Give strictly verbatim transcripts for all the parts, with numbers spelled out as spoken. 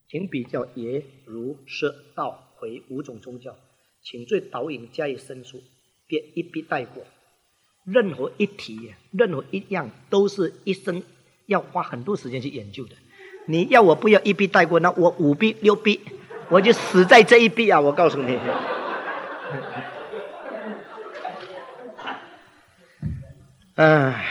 请比较耶、儒、释、道、回五种宗教，请对导引加以申述，别一笔带过。任何一题，任何一样，都是一生要花很多时间去研究的。你要我不要一笔带过，那我五笔六笔，我就死在这一笔啊！我告诉你。唉，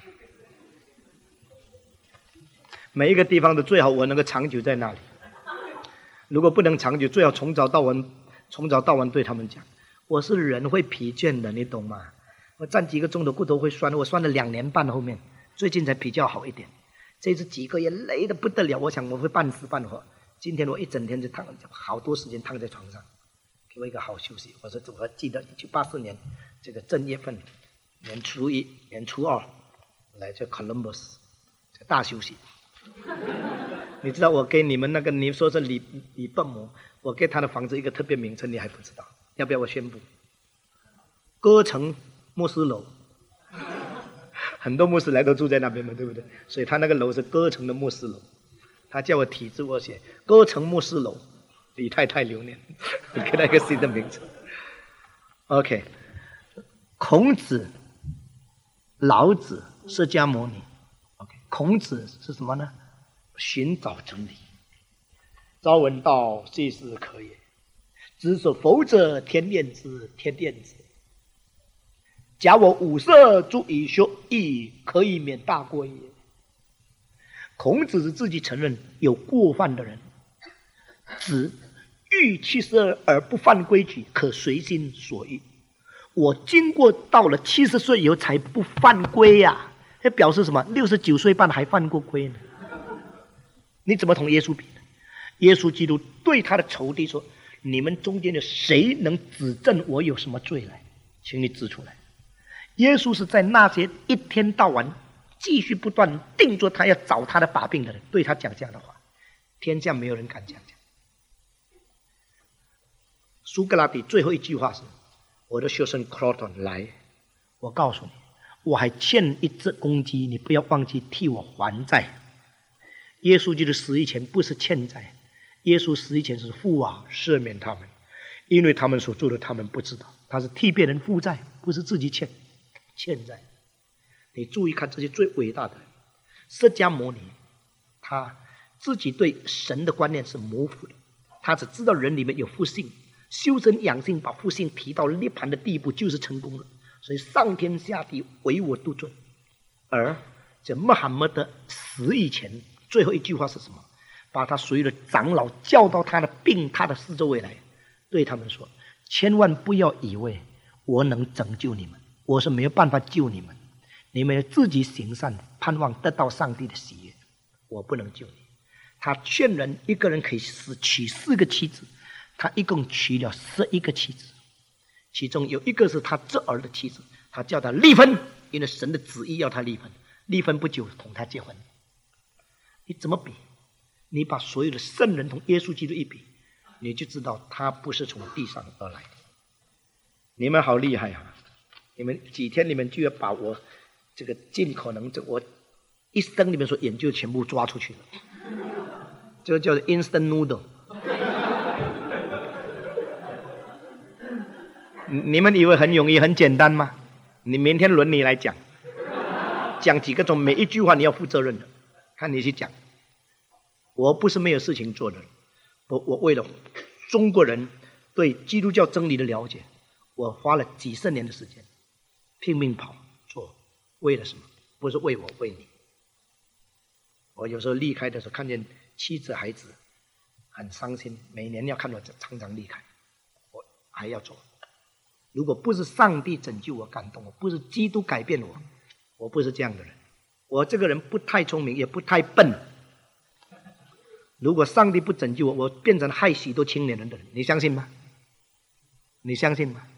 每一个地方的最好我能够长久在那里。如果不能长久，最好从早到晚，从早到晚对他们讲，我是人会疲倦的，你懂吗？我站几个钟头骨头会酸，我酸了两年半，后面最近才比较好一点。这次几个月累得不得了，我想我会半死半活。今天我一整天就躺，好多时间躺在床上，给我一个好休息。我说我还记得一九八四年这个正月份，年初一、年初二来这 Columbus 这大休息。你知道我给你们那个你说是李李笨魔，我给他的房子一个特别名称，你还不知道？要不要我宣布？歌城牧师楼。很多牧师来都住在那边嘛，对不对？所以他那个楼是歌城的牧师楼。他叫我体字我写歌城牧师楼，李太太留念，给他一个新的名字。OK， 孔子、老子、释迦牟尼。OK， 孔子是什么呢？寻找真理。朝闻道，夕死可也。子所否者，天厌之，天厌之。假我五色足以学艺，可以免大过也。孔子是自己承认有过犯的人。子欲七十二而不犯规矩，可随心所欲。我经过到了七十岁以后才不犯规呀、啊，这表示什么？六十九岁半还犯过规呢？你怎么同耶稣比呢？耶稣基督对他的仇敌说：“你们中间的谁能指证我有什么罪来？请你指出来。”耶稣是在那些一天到晚继续不断定做他要找他的把柄的人，对他讲这样的话，天下没有人敢这样讲。苏格拉底最后一句话是：“我的学生 Croton 来，我告诉你，我还欠一只公鸡，你不要忘记替我还债。”耶稣基督死以前不是欠债，耶稣死以前是父啊，赦免他们，因为他们所做的他们不知道。他是替别人负债，不是自己欠欠债。你注意看这些最伟大的人，释迦牟尼，他自己对神的观念是模糊的，他只知道人里面有复性，修身养性，把复性提到涅槃的地步就是成功了，所以上天下地唯我独尊。而这穆罕默德死以前最后一句话是什么？把他所有的长老叫到他的病榻的四周围来，对他们说：千万不要以为我能拯救你们，我是没有办法救你们，你们自己行善，盼望得到上帝的喜悦，我不能救你。他劝人一个人可以娶四个妻子，他一共娶了十一个妻子，其中有一个是他侄儿的妻子，他叫他离婚，因为神的旨意要他离婚，离婚不久同他结婚。你怎么比？你把所有的圣人同耶稣基督一比，你就知道他不是从地上而来的。你们好厉害啊！你们几天你们就要把我这个尽可能这我一生里面所研究全部抓出去了，这个叫做 instant noodle。你们以为很容易很简单吗？你明天轮你来讲，讲几个钟，每一句话你要负责任的，看你去讲。我不是没有事情做的，我我为了中国人对基督教真理的了解，我花了几十年的时间拼命跑做，为了什么？不是为我，为你。我有时候离开的时候，看见妻子孩子很伤心，每年要看我常常离开，我还要做。如果不是上帝拯救我、感动我，不是基督改变我，我不是这样的人。我这个人不太聪明，也不太笨。如果上帝不拯救我，我变成害许多青年人的人，你相信吗？你相信吗？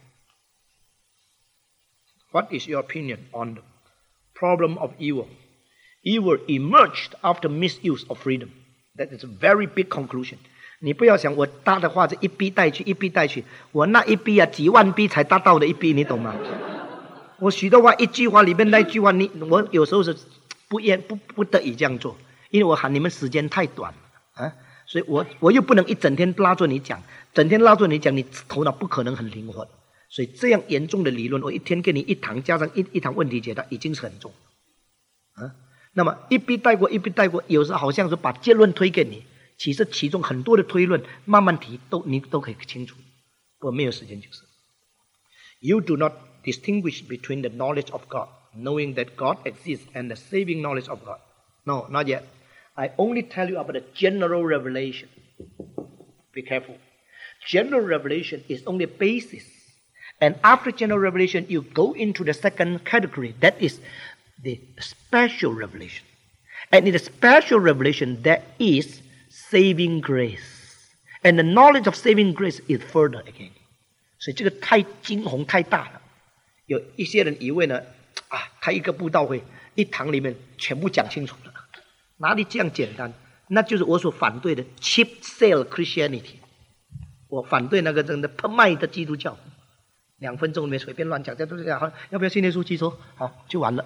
What is your opinion on the problem of evil? Evil emerged after misuse of freedom. That is a very big conclusion. 你不要想我搭的话是一逼带去，一逼带去，我那一逼啊几万逼才搭到的一逼，你懂吗？我许多话一句话里面那句话，你我有时候是不愿不不得已这样做，因为我喊你们时间太短了啊， 所以我我又不能一整天拉着你讲，整天拉着你讲，你头脑不可能很灵活的。所以这样严重的理论，我一天给你一堂加上一一堂问题解答，已经是很重啊。那么一笔带过，一笔带过，有时候好像是把结论推给你，其实其中很多的推论慢慢提都你都可以清楚。我没有时间就是。You do not distinguish between the knowledge of God, knowing that God exists, and the saving knowledge of God. No, not yet. I only tell you about the general revelation. Be careful. General revelation is only a basis. And after general revelation, you go into the second category. That is the special revelation. And in the special revelation, there is saving grace. And the knowledge of saving grace is further again. 所以这个太惊鸿太大了。有一些人以为呢，啊，开一个布道会，一堂里面全部讲清楚了，哪里这样简单？那就是我所反对的 cheap sale Christianity。我反对那个真的拍卖的基督教。两分钟里面随便乱讲，这都是讲，要不要信耶稣基督？好，就完了。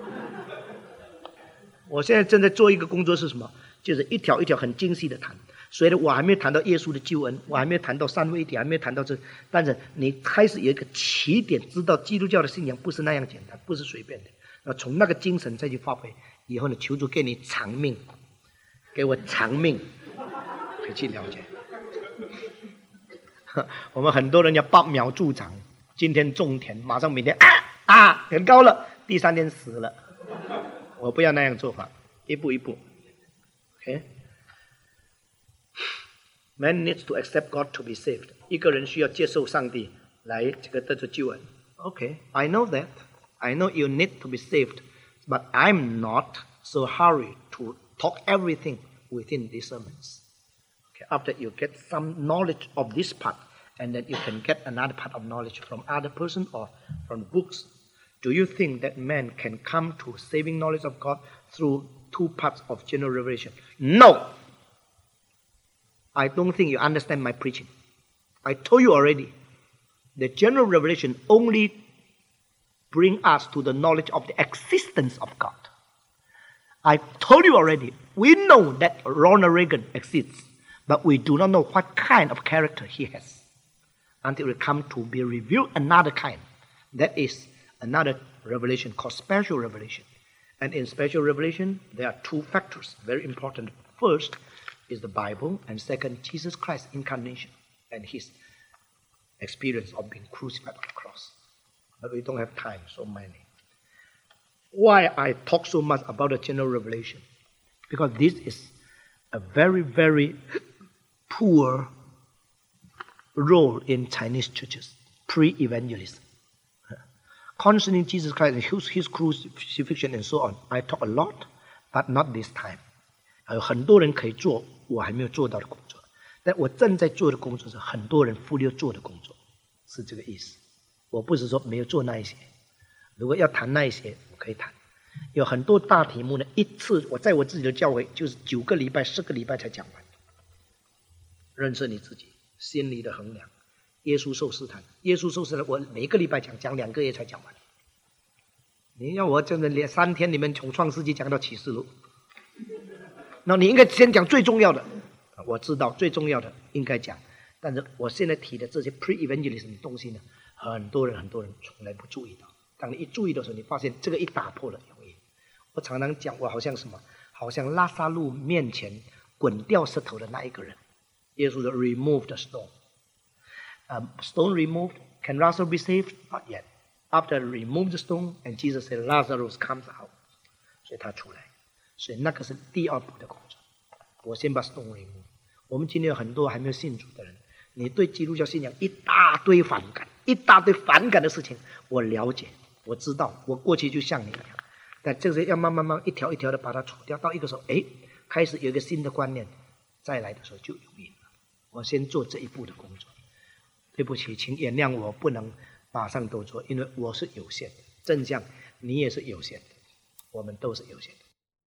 我现在正在做一个工作是什么？就是一条一条很精细的谈。所以我还没有谈到耶稣的救恩，我还没有谈到三位一体，还没有谈到这。但是你开始有一个起点，知道基督教的信仰不是那样简单，不是随便的。那从那个精神再去发挥，以后呢，求主给你长命，给我长命，可以去了解。我们很多人要八秒助长，今天种田，马上明天啊啊很高了，第三天死了。我不要那样做法，一步一步。OK。Man needs to accept God to be saved. 一个人需要接受上帝来这个得着救恩。Okay, I know that. I know you need to be saved, but I'm not so hurried to talk everything within these sermons. Okay, after you get some knowledge of this part, and then you can get another part of knowledge from other person or from books. Do you think that man can come to saving knowledge of God through two parts of general revelation? No.I don't think you understand my preaching. I told you already. The general revelation only bring us to the knowledge of the existence of God. I told you already. We know that Ronald Reagan exists, but we do not know what kind of character he has until it comes to be revealed another kind. That is another revelation called special revelation. And in special revelation, there are two factors, very important. First, is the Bible, and second, Jesus Christ's incarnation and his experience of being crucified on the cross. But we don't have time, so many. Why I talk so much about the general revelation? Because this is a very, very poor role in Chinese churches, pre-evangelism. Concerning Jesus Christ and his, his crucifixion and so on, I talk a lot, but not this time. 有很多人可以做我还没有做到的工作，但我正在做的工作是很多人忽略做的工作，是这个意思。我不是说没有做那一些，如果要谈那一些，我可以谈。有很多大题目呢，一次我在我自己的教会就是九个礼拜、十个礼拜才讲完。认识你自己，心理的衡量，耶稣受试探，耶稣受试探，我每个礼拜讲，讲两个月才讲完。你要我真的连三天里面从创世纪讲到启示录。那你应该先讲最重要的，我知道最重要的应该讲，但是我现在提的这些 pre-evangelism 的东西呢，很多人很多人从来不注意到。当你一注意的时候，你发现这个一打破了容易。我常常讲，我好像什么，好像拉撒路面前滚掉石头的那一个人。耶稣说 ，remove the stone。Um, stone removed, can Lazarus be saved? Not yet. After remove the stone, and Jesus said, Lazarus comes out. 所以他出来。所以那个是第二步的工作。我先把 stone remove。我们今天有很多还没有信主的人，你对基督教信仰一大堆反感，一大堆反感的事情，我了解，我知道，我过去就像你一样，但这个要慢慢慢一条一条的把它除掉，到一个时候，哎，开始有一个新的观念，再来的时候就容易了。我先做这一步的工作。对不起，请原谅我不能马上都做，因为我是有限的，正像你也是有限的，我们都是有限的。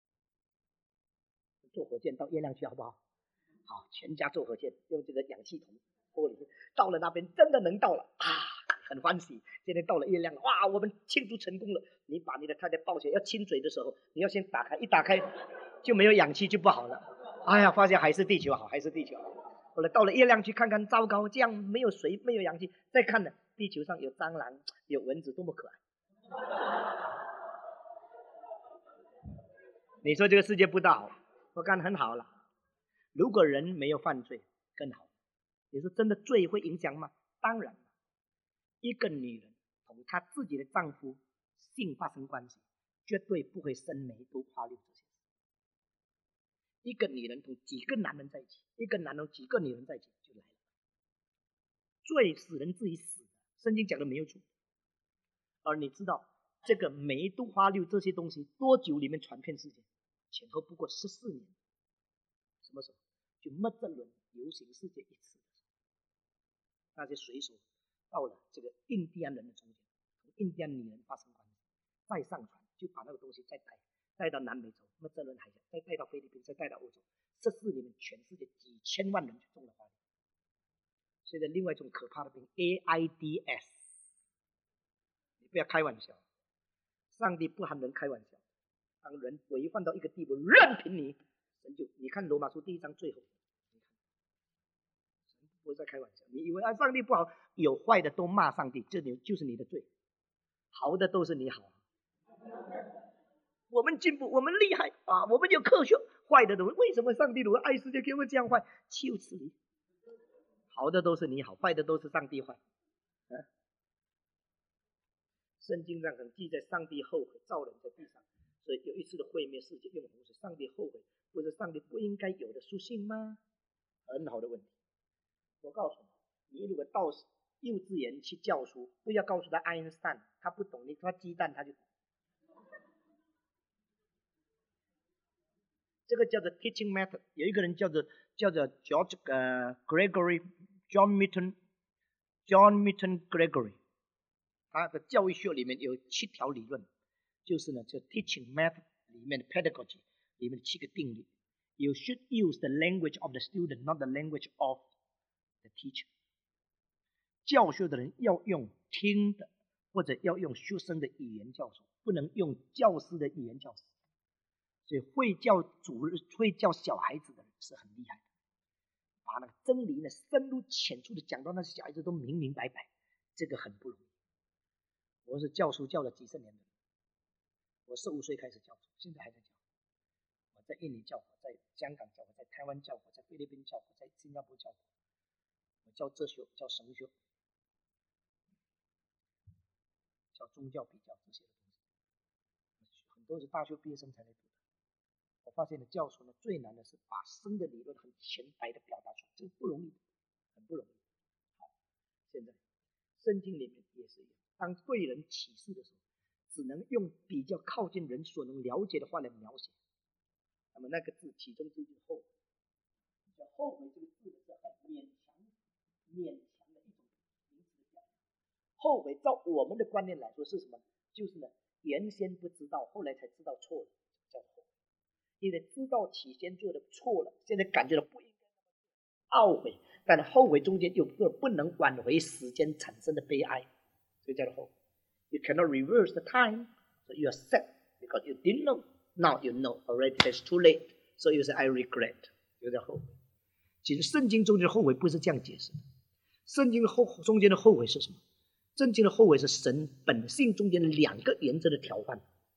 坐火箭到月亮去好不好？好，全家坐火箭，用这个氧气筒玻璃，到了那边真的能到了啊，很欢喜。今天到了月亮了，哇，我们庆祝成功了。你把你的太太抱起来要亲嘴的时候，你要先打开，一打开就没有氧气就不好了。 哎呀，发现还是地球好，还是地球好。后来到了月亮去看看，糟糕，这样没有水，没有氧气。再看呢，地球上有蟑螂，有蚊子，多么可爱！你说这个世界不大好，我看很好了。如果人没有犯罪，更好。你说真的罪会影响吗？当然了。一个女人同她自己的丈夫性发生关系，绝对不会生梅毒、花柳这些。一个女人同几个男人在一起，一个男人几个女人在一起就来了。罪使人至于死，圣经讲的没有错。而你知道这个梅毒、花柳这些东西多久里面传遍世界？前后不过十四年。什么时候？就麦哲伦游行世界一次的时候，那些水手到了这个印第安人的中间，同印第安女人发生关系，再上船就把那个东西再带带到南美洲麦哲伦海峡，再带到菲律宾，再带到欧洲。这四年全世界几千万人去中了花柳。现在另外一种可怕的病 AIDS， 你不要开玩笑，上帝不和人开玩笑。当人违反到一个地步，任凭你神就，你看罗马书第一章最后，你看神不会再开玩笑。你以为啊上帝不好，有坏的都骂上帝，这就是你的罪，好的都是你好。我们进步，我们厉害啊，我们有科学，坏的都为什么上帝如果爱世界给我这样坏？气死你！好的都是你好，坏的都是上帝坏。啊、圣经上很记载，上帝后悔造人在地上，所以有一次的毁灭世界用洪水，上帝后悔，不是上帝不应该有的属性吗？很好的问题。我告诉你，你如果到幼稚园去教书，不要告诉他爱因斯坦，他不懂，你说他鸡蛋他就懂。这个叫做 teaching method。有一个人叫做叫做 George、呃、Gregory John Milton John Milton Gregory， 他的教育学里面有七条理论，就是呢，这 teaching method 里面的 pedagogy 里面的七个定律。You should use the language of the student, not the language of the teacher。教学的人要用听的，或者要用学生的语言教授，不能用教师的语言教师。所以会教主日会教小孩子的人是很厉害的，把那个真理呢深入浅出的讲到那些小孩子都明明白白，这个很不容易。我是教书教了几十年的人，我十五岁开始教书，现在还在教。我在印尼教，我在香港教，我在台湾教，我在菲律宾教，我在新加坡教，我教哲学，教神学，教宗教比较这些的东西，很多是大学毕业生才来读的。我发现的教书呢，最难的是把生的理论很浅白的表达出来，这个不容易，很不容易。好，现在圣经里面也是一样，当对人启示的时候，只能用比较靠近人所能了解的话来描写。那么那个字，其中这句后悔，叫后悔这个字是很勉强、勉强的一种名词的表达。后悔照我们的观念来说是什么？就是呢，原先不知道，后来才知道错了，叫后悔。因为知道起先做的错了，现在感觉到不应该懊悔，但后悔中间有个不能挽回时间产生的悲哀，所以叫做后悔。You cannot reverse the time, so you are sad because you didn't know. Now you know already. It's too late. So you say I regret. 就叫后悔。其实圣经中间的后悔不是这样解释的。圣经后中间的后悔是什么？圣经的后悔是神本性中间的两个原则的调换。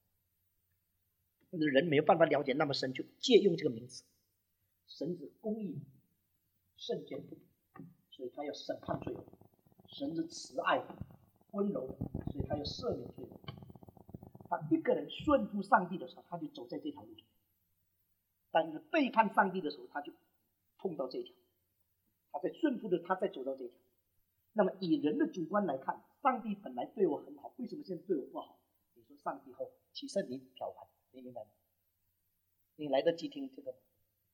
人没有办法了解那么深，就借用这个名词。神是公义、圣洁，所以他要审判罪恶；神是慈爱、温柔，所以他要赦免罪恶。当一个人顺服上帝的时候，他就走在这条路上；但是背叛上帝的时候，他就碰到这条。他在顺服的，他再走到这条。那么以人的主观来看，上帝本来对我很好，为什么现在对我不好？你说上帝后，其实你漂盘。你明白吗？你来得及听这个吗？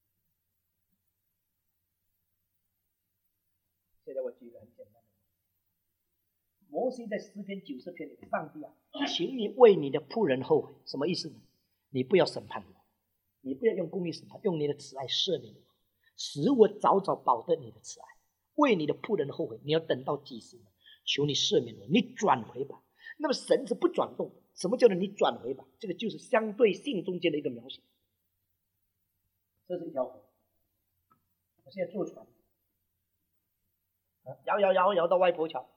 现在我举一个很简单的，摩西在诗篇九十篇里面，上帝啊，请你为你的仆人后悔，什么意思呢？你不要审判我，你不要用公义审判，用你的慈爱赦免我，使我早早保得你的慈爱。为你的仆人后悔，你要等到几时呢？求你赦免我，你转回吧。那么神是不转动的。什么叫做你转回吧？这个就是相对性中间的一个描写。这是一条河， 我现在坐船，摇摇摇摇到外婆桥，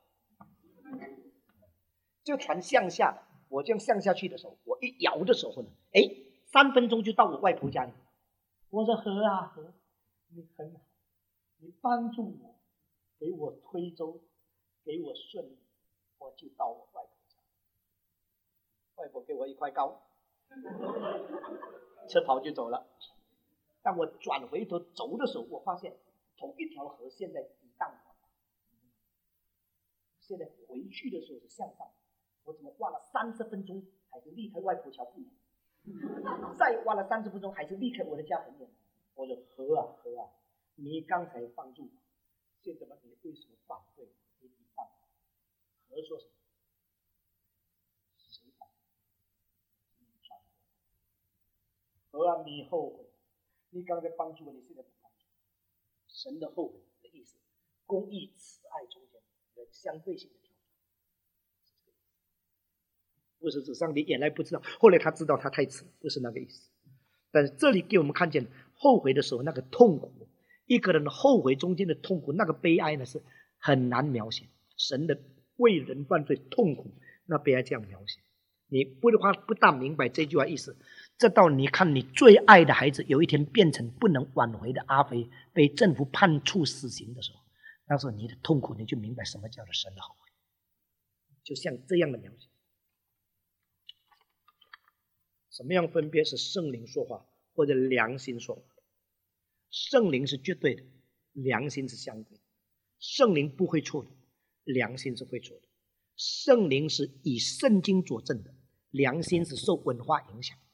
这个船向下，我这样向下去的时候，我一摇的时候呢，哎，三分钟就到我外婆家里。我说河啊河，你很好，你帮助我，给我推舟，给我顺利，我就到我外婆家。外婆给我一块糕，吃饱就走了。当我转回头走的时候，我发现同一条河现在抵挡我，现在回去的时候是向上，我怎么花了三十分钟还是离开外婆桥不远？再花了三十分钟还是离开我的家很远。我说河啊河啊，你刚才帮助我，现在你为什么反对你抵挡？河说什么？谁反对？河啊，你后悔，你刚才帮助我，你现在不帮助。神的后悔的意思，公义慈爱中间的相对性的调整，不是指上帝原来不知道，后来他知道他太迟，不是那个意思。但是这里给我们看见后悔的时候那个痛苦，一个人的后悔中间的痛苦，那个悲哀呢是很难描写。神的为人犯罪痛苦，那悲哀这样描写，你不的话不大明白这句话意思。这到你看你最爱的孩子有一天变成不能挽回的阿飞，被政府判处死刑的时候，那时候你的痛苦你就明白什么叫做神的后悔，就像这样的描写。什么样分别是圣灵说话或者良心说话？圣灵是绝对的，良心是相对的。圣灵不会错的，良心是会错的。圣灵是以圣经佐证的，良心是受文化影响。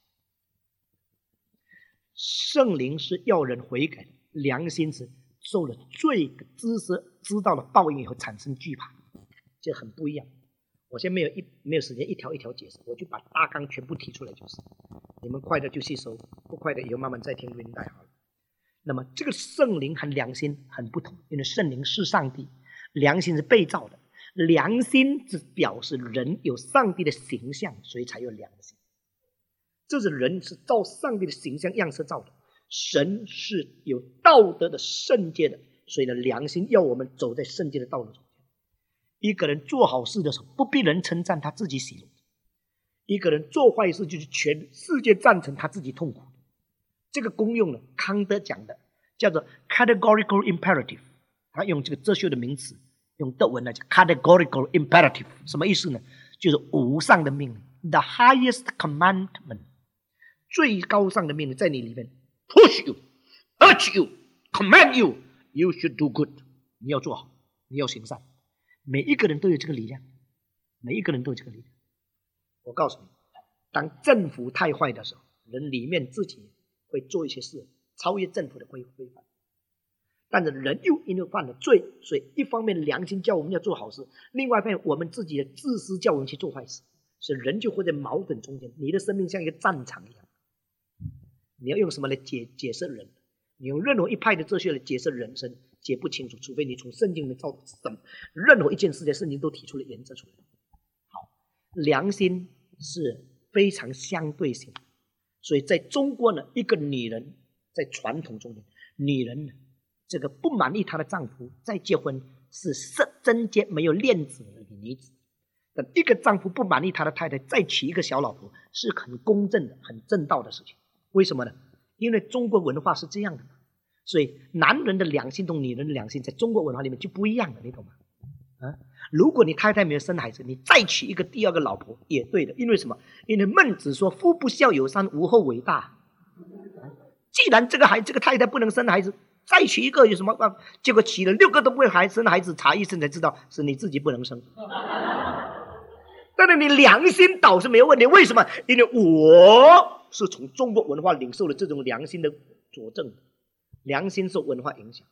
圣灵是要人悔改的，良心是受了罪的知识知道了报应以后产生惧怕，这很不一样。我现在没有一没有时间一条一条解释，我就把大纲全部提出来就是。你们快的就吸收，不快的以后慢慢再听录音带好了。那么这个圣灵和良心很不同，因为圣灵是上帝，良心是被造的。良心是表示人有上帝的形象，所以才有良心。这是人是照上帝的形象样式造的，神是有道德的圣洁的，所以呢，良心要我们走在圣洁的道路中。一个人做好事的时候，不必人称赞，他自己喜乐；一个人做坏事，就是全世界赞成，他自己痛苦。这个功用呢，康德讲的叫做 categorical imperative， 他用这个哲学的名词，用德文来讲 categorical imperative， 什么意思呢？就是无上的命令 ，the highest commandment， 最高尚的命令在你里面 ，push you, urge you, command you, you should do good， 你要做好，你要行善。每一个人都有这个力量，每一个人都有这个力量。我告诉你，当政府太坏的时候，人里面自己会做一些事超越政府的规范，但是人又因为犯了罪，所以一方面良心叫我们要做好事，另外一方面我们自己的自私叫我们去做坏事，所以人就会在矛盾中间。你的生命像一个战场一样，你要用什么来解解释人？你用任何一派的哲学来解释人生，解不清楚，除非你从圣经里面照什么任何一件事在圣经都提出了原则出来。好，良心是非常相对性的，所以在中国呢，一个女人在传统中间，女人呢这个不满意她的丈夫再结婚是贞洁没有恋子的女子，但一个丈夫不满意他的太太再娶一个小老婆是很公正的、很正道的事情。为什么呢？因为中国文化是这样的，所以男人的良心同女人的良心在中国文化里面就不一样的，你懂吗？啊，如果你太太没有生孩子，你再娶一个第二个老婆也对的，因为什么？因为孟子说夫不孝有三，无后为大。啊，既然这个孩这个太太不能生孩子，再娶一个有什么办法？结果娶了六个都不会孩生孩子，查医生才知道是你自己不能生。但是你良心倒是没有问题，为什么？因为我是从中国文化领受了这种良心的佐证，良心受文化影响。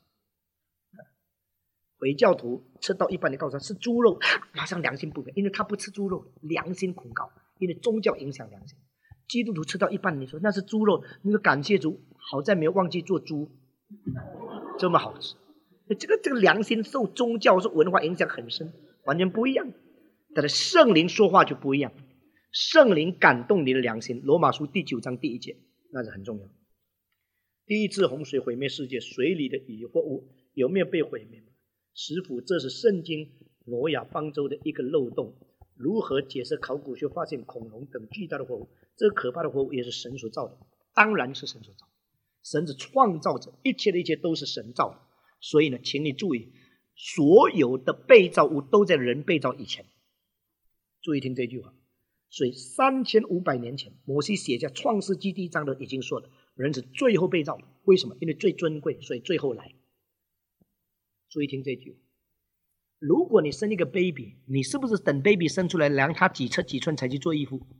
回教徒吃到一半，你告诉他吃猪肉，马上良心不平，因为他不吃猪肉，良心恐高，因为宗教影响良心。基督徒吃到一半，你说那是猪肉，你说感谢主，好在没有忘记做猪，这么好吃。这个这个良心受宗教受文化影响很深，完全不一样。但是圣灵说话就不一样，圣灵感动你的良心，罗马书第九章第一节，那是很重要。 第一次洪水毁灭世界，水里的鱼或物有没有被毁灭？师父，这是圣经挪亚方舟的一个漏洞。如何解释考古学发现恐龙等巨大的活物？这可怕的活物也是神所造的，当然是神所造。神是创造者，一切的一切都是神造的。所以呢，请你注意，所有的被造物都在人被造以前。注意听这句话。所以三千五百年前，摩西写下创世纪第一章的已经说了，人是最后被造的。为什么？因为最尊贵，所以最后来。注意听这句话。如果你生一个 baby， 你是不是等 baby 生出来量他几尺几寸才去做衣服？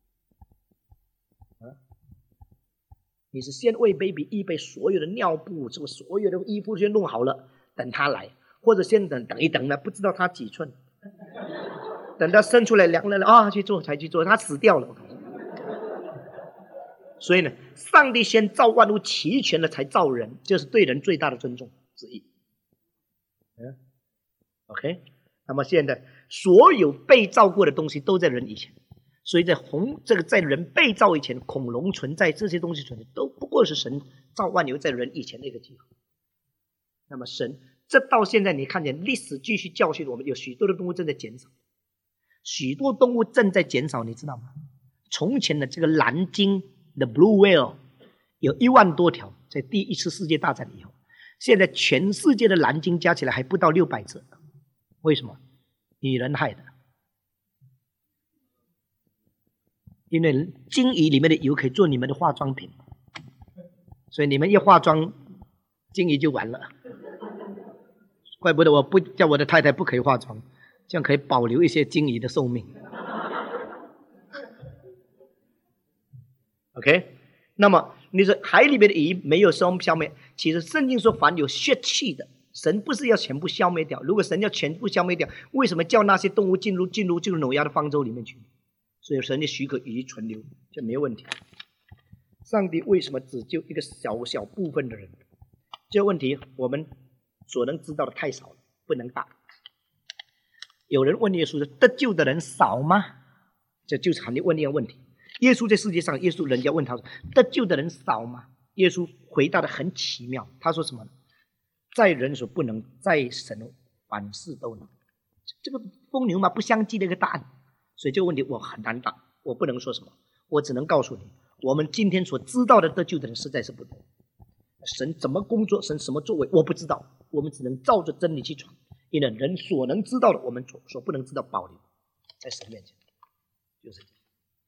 啊？你是先为 baby 预备所有的尿布，是不是所有的衣服先弄好了，等他来，或者先等等一等呢？不知道他几寸，等他生出来量了啊，去做才去做，他死掉了。所以呢，上帝先造万物齐全了才造人，这是对人最大的尊重之一。嗯 OK， 那么现在所有被造过的东西都在人以前，所以在红这个在人被造以前，恐龙存在，这些东西存在，都不过是神造万有在人以前的一个计划。那么神这到现在你看见历史继续教训我们，有许多的动物正在减少，许多动物正在减少，你知道吗？从前的这个蓝鲸的 blue whale 有一万多条，在第一次世界大战以后，现在全世界的蓝鲸加起来还不到六百只。为什么？女人害的。因为鲸鱼里面的油可以做你们的化妆品，所以你们一化妆，鲸鱼就完了。怪不得我不叫我的太太不可以化妆，这样可以保留一些鲸鱼的寿命。OK， 那么你说海里面的鱼没有消灭，其实圣经说凡有血气的。神不是要全部消灭掉，如果神要全部消灭掉，为什么叫那些动物进入进入进入挪亚的方舟里面去？所以神的许可鱼存留就没有问题。上帝为什么只救一个小小部分的人？这个问题我们所能知道的太少了，不能答。有人问耶稣说：“得救的人少吗？”这就是喊你问一个问题。耶稣在世界上，耶稣人家问他说：“得救的人少吗？”耶稣回答的很奇妙，他说什么呢？在人所不能，在神凡事都能。这个风牛嘛不相及的一个答案，所以这个问题我很难答，我不能说什么，我只能告诉你，我们今天所知道的得救的人实在是不多。神怎么工作，神什么作为，我不知道，我们只能照着真理去传。因为人所能知道的，我们所所不能知道保留在神面前，就是这样。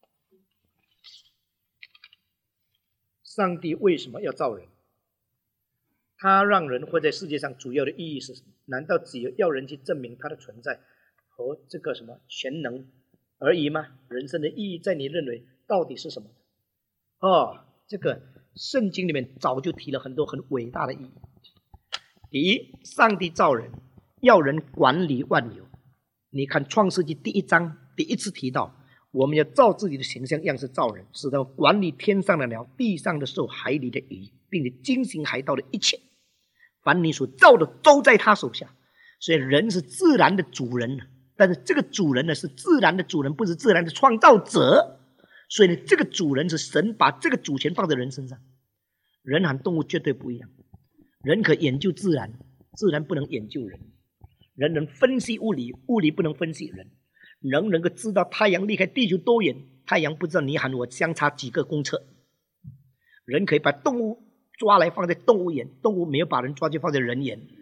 上帝为什么要造人？他让人活在世界上主要的意义是什么？难道只有要人去证明他的存在和这个什么全能而已吗？人生的意义在你认为到底是什么？哦，这个圣经里面早就提了很多很伟大的意义。第一，上帝造人要人管理万有。你看创世纪第一章第一次提到，我们要照自己的形象样式造人，使他管理天上的鸟、地上的兽、海里的鱼，并且经行海道的一切。凡你所造的都在他手下，所以人是自然的主人，但是这个主人呢是自然的主人，不是自然的创造者。所以呢，这个主人是神把这个主权放在人身上。人和动物绝对不一样，人可研究自然，自然不能研究人。人能分析物理，物理不能分析人。人能够知道太阳离开地球多远，太阳不知道你和我相差几个公尺。人可以把动物抓来放在动物园，动物没有把人抓去放在人园。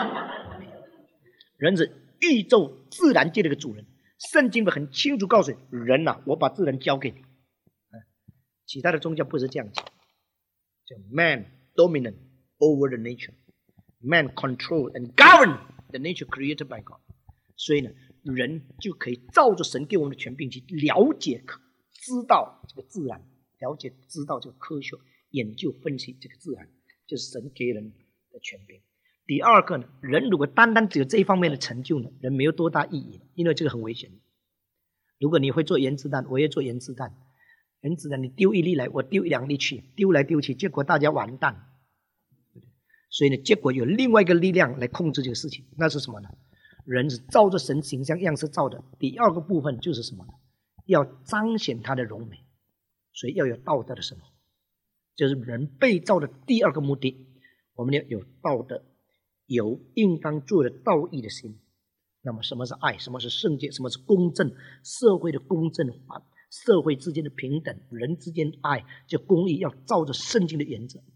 人是宇宙自然界的一个主人，圣经很清楚告诉你，人啊，我把自然交给你。其他的宗教不是这样讲，叫 man dominant over the nature， man control and govern the nature created by God。 所以呢，人就可以照着神给我们的权柄去了解、知道这个自然，了解、知道这个科学研究、分析这个自然，就是神给人的权柄。第二个呢，人如果单单只有这一方面的成就呢，人没有多大意义，因为这个很危险。如果你会做原子弹，我也做原子弹，原子弹你丢一粒来，我丢两粒去，丢来丢去，结果大家完蛋。所以呢，结果有另外一个力量来控制这个事情，那是什么呢？人是照着神形象样式造的。第二个部分就是什么呢？要彰显他的荣美，所以要有道德的生活。 这是人被造的第二个目的。我们要有道德，有应当做的道义的心。那么什么是爱？什么是圣洁？什么是公正？社会的公正化，社会之间的平等，人之间的爱，就公义要照着圣经的原则。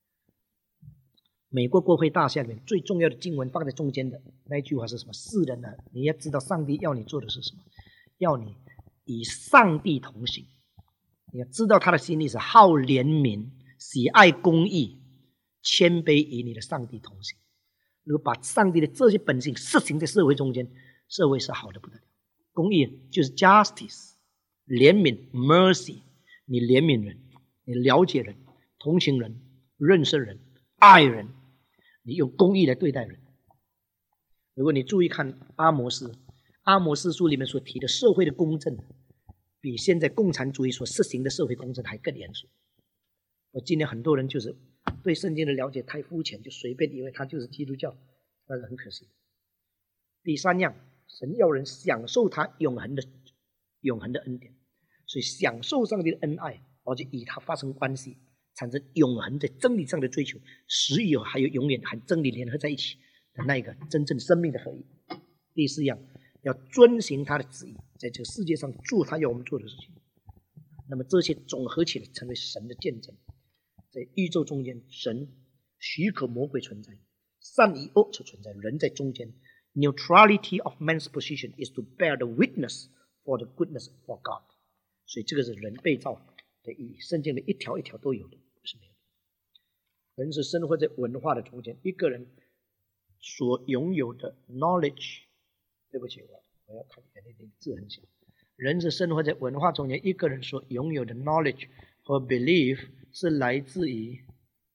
美国国会大厦里面最重要的经文放在中间的那一句话是什么？世人呢，你要知道上帝要你做的是什么，要你与上帝同行。你要知道他的心意是好怜悯，喜爱公义，谦卑与你的上帝同行。如果把上帝的这些本性实行在社会中间，社会是好的不得了。公义就是 justice， 怜悯 mercy， 你怜悯人，你了解人，同情人，认识人，爱人，你用公义来对待人。如果你注意看阿摩斯，阿摩斯书里面所提的社会的公正，比现在共产主义所实行的社会公正还更严肃。我今天很多人就是对圣经的了解太肤浅，就随便以为他就是基督教，那是很可惜的。第三样，神要人享受他永恒的永恒的恩典，所以享受上帝的恩爱，而且与他发生关系，产生永恒在真理上的追求，使以后还有永远和真理联合在一起的那一个真正生命的合一。第四样，要遵行他的旨意，在这个世界上做他要我们做的事情。那么这些总合起来成为神的见证。在宇宙中间，神许可魔鬼存在，善与恶就存在，人在中间。Neutrality of man's position is to bear the witness for the goodness of God。 所以这个是人被造的意义，圣经的一条一条都有的，不是没有的。人是生活在文化的中间，一个人所拥有的 knowledge， 对不起，我我要看远一点，字很小。人是生活在文化中间，一个人所拥有的 knowledge 和 belief 是来自于，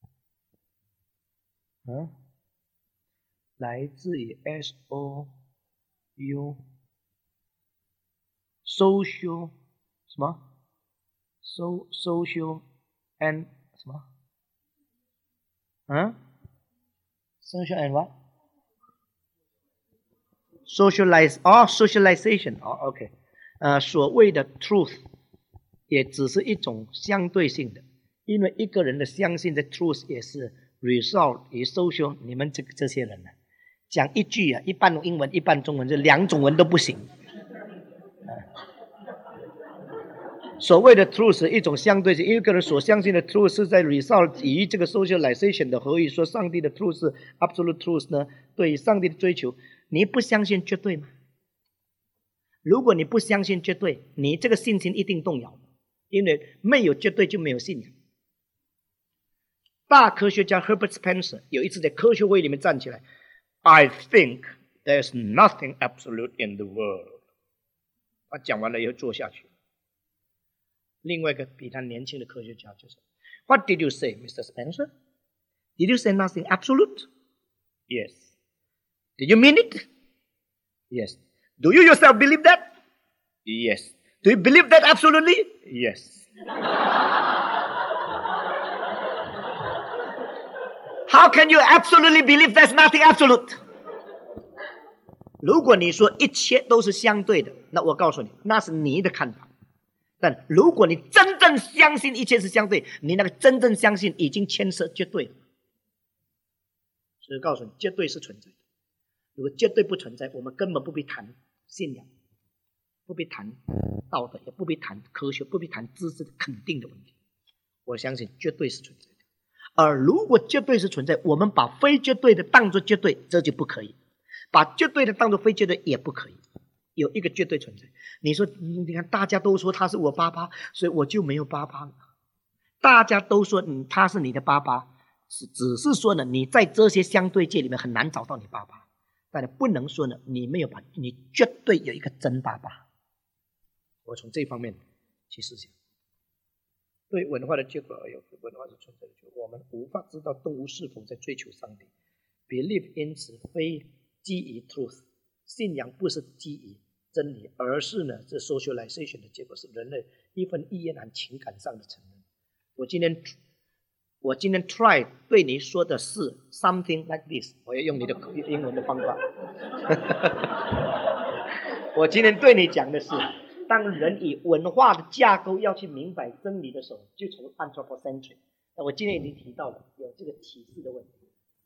啊，来自于 S O U social 什么 so social and 什么啊 social and what socialize 哦 socialization 哦 OK 呃所谓的 truth 也只是一种相对性的，因为一个人的相信的 truth 也是 result 与 social。 你们这这些人呢、啊，讲一句啊，一半英文一半中文，这两种文都不行。所谓的 truth 是一种相对性，一个人所相信的 truth 是在 result 与这个 socialization 的合一。说上帝的 truth 是 absolute truth 呢，对于上帝的追求，你不相信绝对吗？如果你不相信绝对，你这个信心一定动摇，因为没有绝对就没有信仰。大科学家 Herbert Spencer 有一次在科学会里面站起来 I think there's nothing absolute in the world。 他讲完了以后坐下去。另外一个比他年轻的科学家就是 What did you say, Mister Spencer? Did you say nothing absolute? Yes. Did you mean it? Yes. Do you yourself believe that? Yes. Do you believe that absolutely? Yes. How can you absolutely believe there's nothing absolute? 如果你说一切都是相对的，那我告诉你，那是你的看法。但如果你真正相信一切是相对，你那个真正相信已经牵涉绝对了。所以告诉你，绝对是存在的。如果绝对不存在，我们根本不必谈信仰，不必谈道德，也不必谈科学，不必谈知识的肯定的问题。我相信绝对是存在的。而如果绝对是存在，我们把非绝对的当作绝对，这就不可以；把绝对的当作非绝对也不可以。有一个绝对存在。你说，你看大家都说他是我爸爸，所以我就没有爸爸了。大家都说你他是你的爸爸，是只是说呢，你在这些相对界里面很难找到你爸爸，但不能说呢，你没有把你绝对有一个真爸爸。我从这方面去思想。对文化的结果而言，文化是存在的结果，我们无法知道动物是否在追求上帝。Belief 因此非基于 truth， 信仰不是基于真理，而是呢，这 socialization 的结果是人类一份意愿和情感上的承认。我今天我今天 try 对你说的是 something like this， 我要用你的英文的方法。我今天对你讲的是，当人以文化的架构要去明白真理的时候，就从 anthropocentric。 那我今天已经提到了有这个启示的问题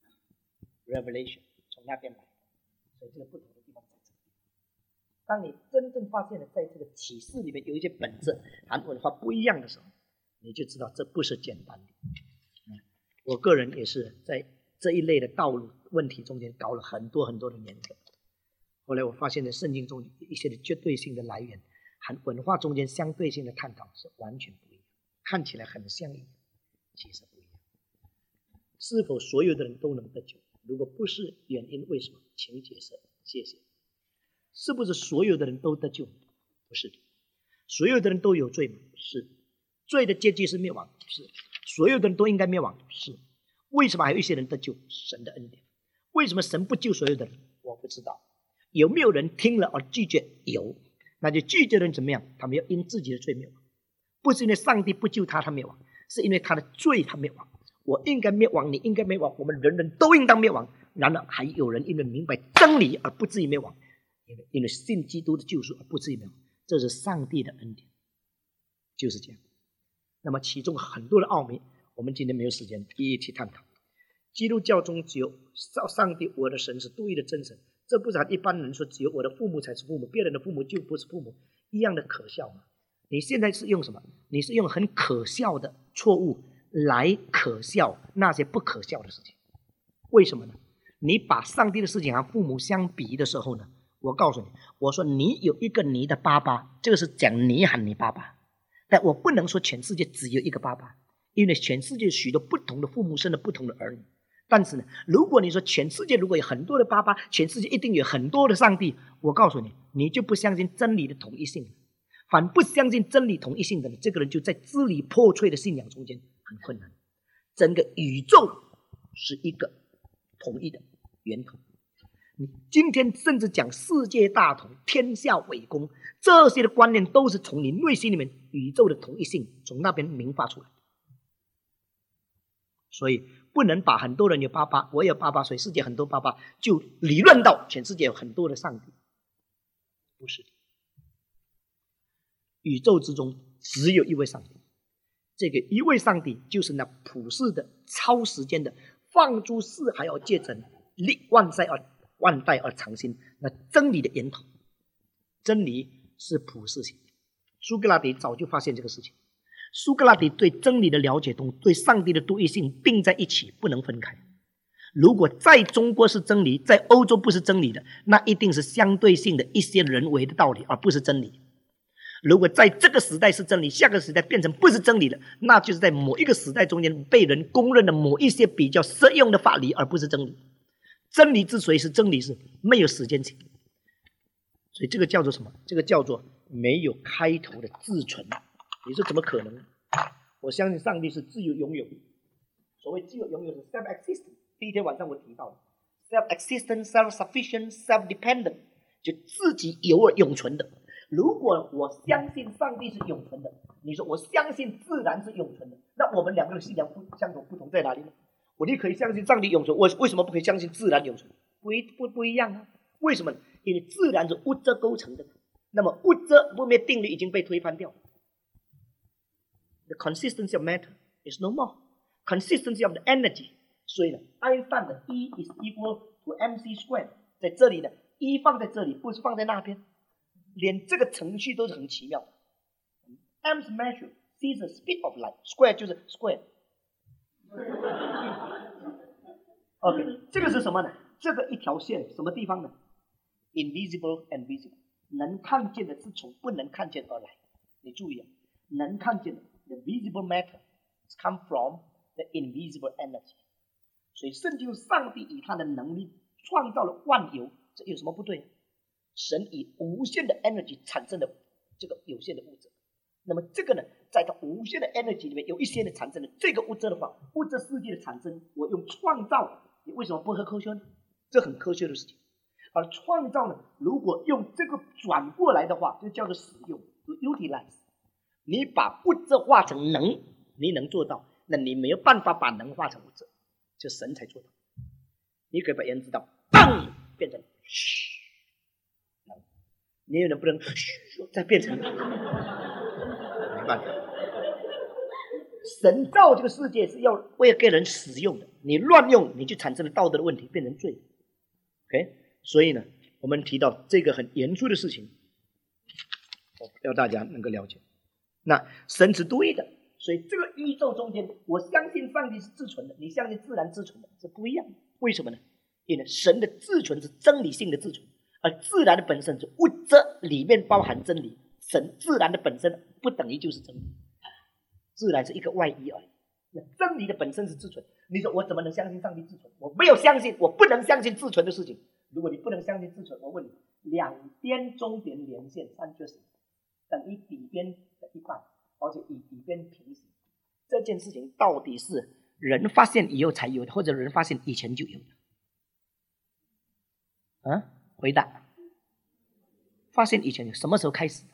，revelation 从那边来，所以这个不同的地方在这里。当你真正发现了在这个启示里面有一些本质和文化不一样的时候，你就知道这不是简单的。我个人也是在这一类的道路问题中间搞了很多很多的研究，后来我发现在圣经中一些的绝对性的来源和文化中间相对性的探讨是完全不一样，看起来很相应，其实不一样。是否所有的人都能得救？如果不是，原因为什么？请解释，谢谢。是不是所有的人都得救？不是的。所有的人都有罪吗？是。罪的结局是灭亡？是。所有的人都应该灭亡？是。为什么还有一些人得救？神的恩典。为什么神不救所有的人？我不知道。有没有人听了而拒绝？有。那就拒绝的人怎么样？他们要因自己的罪灭亡，不是因为上帝不救他他灭亡，是因为他的罪他灭亡。我应该灭亡，你应该灭亡，我们人人都应当灭亡。然而还有人因为明白真理而不至于灭亡，因为因为信基督的救赎而不至于灭亡，这是上帝的恩典，就是这样。那么其中很多的奥秘，我们今天没有时间一一去探讨。基督教中只有上帝我的神是独一的真神，这不是和一般人说只有我的父母才是父母，别人的父母就不是父母一样的可笑吗？你现在是用什么？你是用很可笑的错误来可笑那些不可笑的事情。为什么呢？你把上帝的事情和父母相比的时候呢，我告诉你，我说你有一个你的爸爸，这个是讲你和你爸爸，但我不能说全世界只有一个爸爸，因为全世界许多不同的父母生了不同的儿女。但是呢，如果你说全世界如果有很多的爸爸，全世界一定有很多的上帝，我告诉你，你就不相信真理的统一性。凡不相信真理统一性的人，这个人就在支离破碎的信仰中间很困难。整个宇宙是一个统一的源头。你今天甚至讲世界大同、天下为公，这些的观念都是从你内心里面宇宙的统一性从那边明发出来。所以不能把很多人有爸爸，我有爸爸，所以世界很多爸爸，就理论到全世界有很多的上帝。不是的，宇宙之中只有一位上帝，这个一位上帝就是那普世的、超时间的、放诸四海而皆准、历万代而万代而常新，那真理的源头。真理是普世性。苏格拉底早就发现这个事情。苏格拉底对真理的了解中，对上帝的独一性并在一起，不能分开。如果在中国是真理，在欧洲不是真理的，那一定是相对性的一些人为的道理，而不是真理。如果在这个时代是真理，下个时代变成不是真理了，那就是在某一个时代中间被人公认的某一些比较实用的法理，而不是真理。真理之所以是真理，是没有时间性，所以这个叫做什么？这个叫做没有开头的自存。你说怎么可能？我相信上帝是自由拥有。所谓自由拥有是 self-existent。第一天晚上我提到了 self-existent, self-sufficient, self-dependent， 就自己有而永存的。如果我相信上帝是永存的，你说我相信自然是永存的，那我们两个的信仰不相同不同在哪里呢？我就可以相信上帝永存，我为什么不可以相信自然永存？不一不不一样啊？为什么？因为自然是物质构成的，那么物质不灭定律已经被推翻掉。The consistency of matter is no more. Consistency of the energy. 所以呢，爱因斯坦的 E is equal to mc squared， 在这里呢 ，E 放在这里，不是放在那边，连这个程序都是很奇妙的。M 是 measure， C 是 speed of light，square 就是 square。OK， 这个是什么呢？这个一条线什么地方呢 ？Invisible and visible， 能看见的是从不能看见而来。你注意啊，能看见的 the visible matter come from the invisible energy。所以圣经上帝以他的能力创造了万有，这有什么不对？神以无限的 energy 产生了这个有限的物质。那么这个呢，在它无限的 energy 里面有一些的产生了这个物质的话，物质世界的产生，我用创造，你为什么不很科学呢？这很科学的事情。而创造呢，如果用这个转过来的话，就叫做使用 to utilize。你把物质化成能，你能做到，那你没有办法把能化成物质，就神才做到。你可以把人知道，砰变成嘘，你有人不能嘘再变成，没办法。 神造这个世界是要为了给人使用的，你乱用，你就产生了道德的问题，变成罪。OK， 所以呢，我们提到这个很严肃的事情，要大家能够了解。那神是对的，所以这个宇宙中间，我相信上帝是自存的，你相信自然自存的，是不一样的。为什么呢？因为神的自存是真理性的自存，而自然的本身是物质里面包含真理。神自然的本身不等于就是真理，自然是一个外衣而已。那真理的本身是自存，你说我怎么能相信上帝自存？我没有相信，我不能相信自存的事情。如果你不能相信自存，我问你，两边中点连线三角形等于底边的一半，而且与底边平行，这件事情到底是人发现以后才有的，或者人发现以前就有的？啊，回答，发现以前有，什么时候开始的？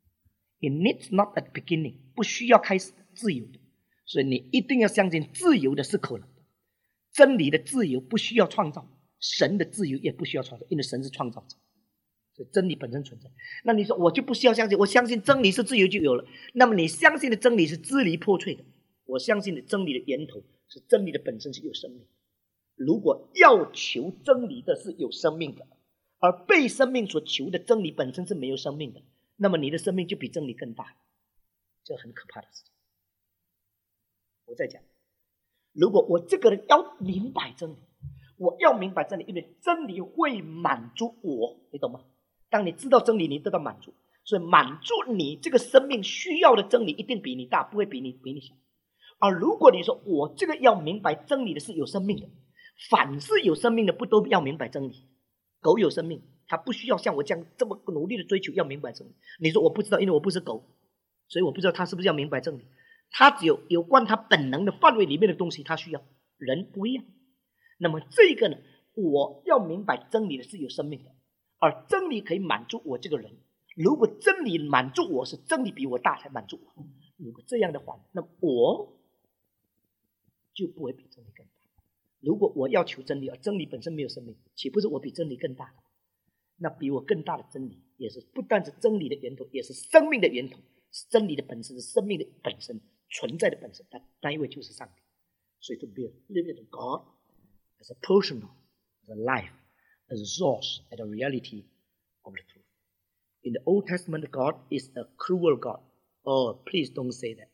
It needs not at the beginning， 不需要开始的，自由的。所以你一定要相信自由的是可能的，真理的自由不需要创造，神的自由也不需要创造，因为神是创造者，所以真理本身存在。那你说我就不需要相信，我相信真理是自由就有了。那么你相信的真理是支离破碎的，我相信的真理的源头是真理的本身是有生命。如果要求真理的是有生命的，而被生命所求的真理本身是没有生命的，那么你的生命就比真理更大，这很可怕的事情。我再讲，如果我这个人要明白真理，我要明白真理，因为真理会满足我，你懂吗？当你知道真理，你得到满足，所以满足你这个生命需要的真理一定比你大，不会比你比你小。而如果你说我这个要明白真理的是有生命的，凡是有生命的不都要明白真理？狗有生命，他不需要像我这样这么努力的追求要明白真理。你说我不知道，因为我不是狗，所以我不知道他是不是要明白真理。他只有有关他本能的范围里面的东西他需要，人不一样。那么这个呢，我要明白真理的是有生命的，而真理可以满足我这个人。如果真理满足我，是真理比我大才满足我。如果这样的话，那我就不会比真理更大。如果我要求真理，而真理本身没有生命，岂不是我比真理更大？那比我更大的真理，也是不但是真理的源头，也是生命的源头。真理的本身是生命的本身，存在的本身，那那一位就是上帝。所以 to be living God as a personal, as a life, as a source, as a reality of the truth. In the Old Testament, God is a cruel God. Oh, please don't say that.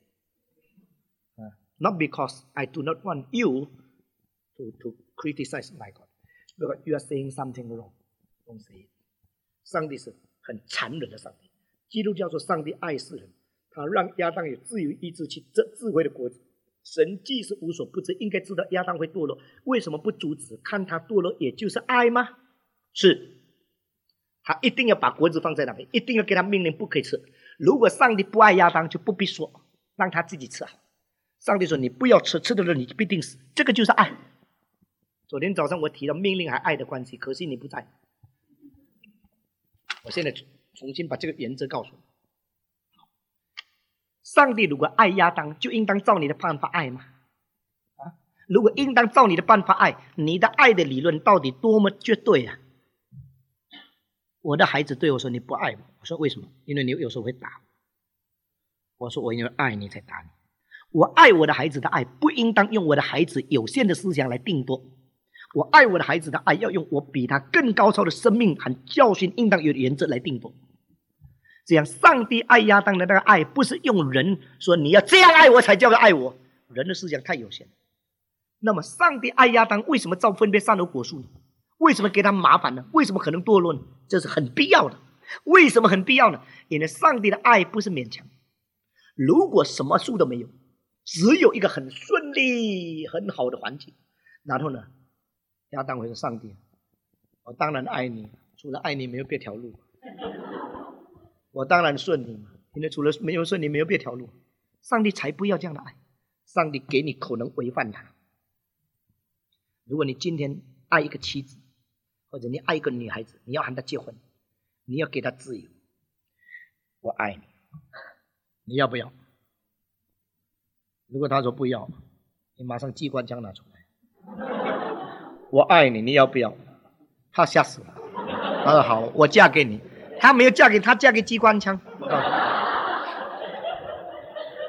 Uh, not because I do not want you to, to criticize my God, because you are saying something wrong. Don't say it. 上帝是很残忍的上帝。基督教说上帝爱世人，他让亚当有自由意志去这智慧的果子。神既是无所不知，应该知道亚当会堕落，为什么不阻止？看他堕落，也就是爱吗？是，他一定要把果子放在那边，一定要给他命令不可以吃。如果上帝不爱亚当，就不必说，让他自己吃好。上帝说你不要吃，吃的人你必定死，这个就是爱。昨天早上我提到命令和爱的关系，可惜你不在。我现在重新把这个原则告诉你。上帝如果爱亚当，就应当照你的办法爱吗？啊，如果应当照你的办法爱，你的爱的理论到底多么绝对啊！我的孩子对我说你不爱我，我说为什么？因为你有时候会打我。我说我因为爱你才打你。我爱我的孩子的爱，不应当用我的孩子有限的思想来定夺。我爱我的孩子的爱，要用我比他更高超的生命和教训应当有的原则来定夺。这样，上帝爱亚当的那个爱，不是用人说你要这样爱我才叫做爱我，人的思想太有限。那么，上帝爱亚当，为什么造分别善恶果树呢？为什么给他麻烦呢？为什么可能堕落呢？这是很必要的。为什么很必要呢？因为上帝的爱不是勉强。如果什么树都没有，只有一个很顺利、很好的环境，然后呢，亚当会说：“上帝，我当然爱你，除了爱你没有别条路。我当然顺你嘛，因为除了没有顺你没有别条路。上帝才不要这样的爱，上帝给你可能违反他。如果你今天爱一个妻子，或者你爱一个女孩子，你要和她结婚，你要给她自由。我爱你，你要不要？如果她说不要，你马上机关枪拿出来。我爱你，你要不要？她吓死了。她说好，我嫁给你。她没有嫁给他，嫁给机关枪。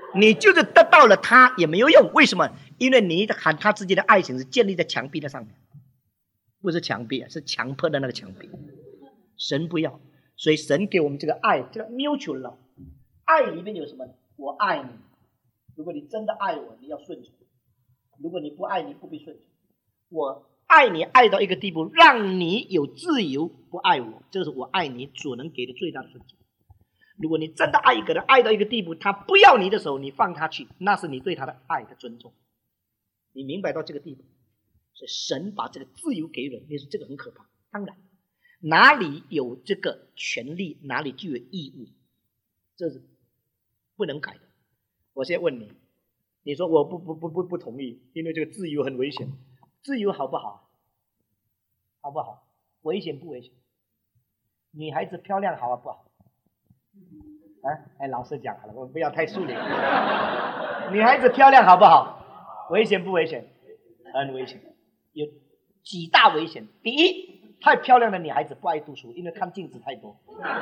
你就是得到了他也没有用，为什么？因为你和他之间的爱情是建立在墙壁的上面，不是墙壁，是强迫的那个墙壁。神不要，所以神给我们这个爱，这个 mutual love。爱里面有什么？我爱你。如果你真的爱我，你要顺从；如果你不爱你，不必顺从。我爱你爱到一个地步，让你有自由不爱我，这是我爱你所能给的最大的顺从。如果你真的爱一个人，爱到一个地步，他不要你的时候，你放他去，那是你对他的爱的尊重。你明白到这个地步，所以神把这个自由给人，你说这个很可怕。当然，哪里有这个权利，哪里就有义务，这是不能改的。我现在问你，你说我不不不不不同意，因为这个自由很危险。自由好不好？好不好？危险不危险？女孩子漂亮好不好？啊，哎，老实讲好了，我们不要太疏离。女孩子漂亮好不好？危险不危险？很危险，有几大危险。第一，太漂亮的女孩子不爱读书，因为看镜子太多。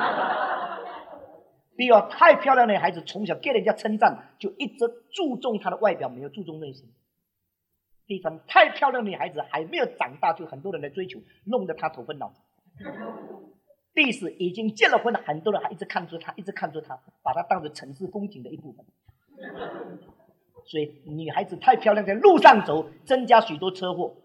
第二，太漂亮的女孩子从小给人家称赞，就一直注重她的外表，没有注重内心。第三，太漂亮的女孩子还没有长大，就很多人来追求，弄得她头昏脑胀。第四，已经结了婚了，很多人还一直看着她，一直看着她，把她当作城市风景的一部分。所以女孩子太漂亮，在路上走增加许多车祸。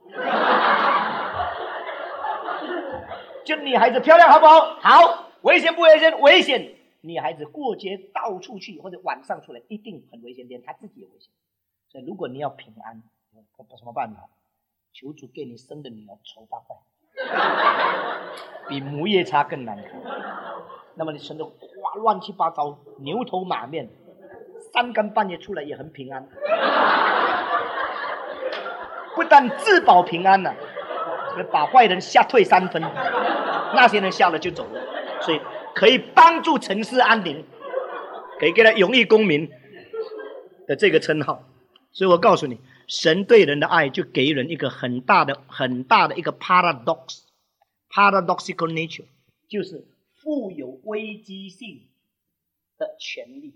就女孩子漂亮好不好？好。危险不危险？危险。女孩子过街到处去，或者晚上出来，一定很危险，连她自己也危险。所以如果你要平安，有什么办法？求主给你生的女儿丑八怪，比母夜叉更难看。那么你生的哇乱七八糟，牛头马面，三更半夜出来也很平安。不但自保平安了、啊，把坏人吓退三分，那些人吓了就走了，所以可以帮助城市安宁，可以给他永义公民的这个称号。所以我告诉你，神对人的爱就给人一个很大的很大的一个 paradox paradoxical nature， 就是富有危机性的权利。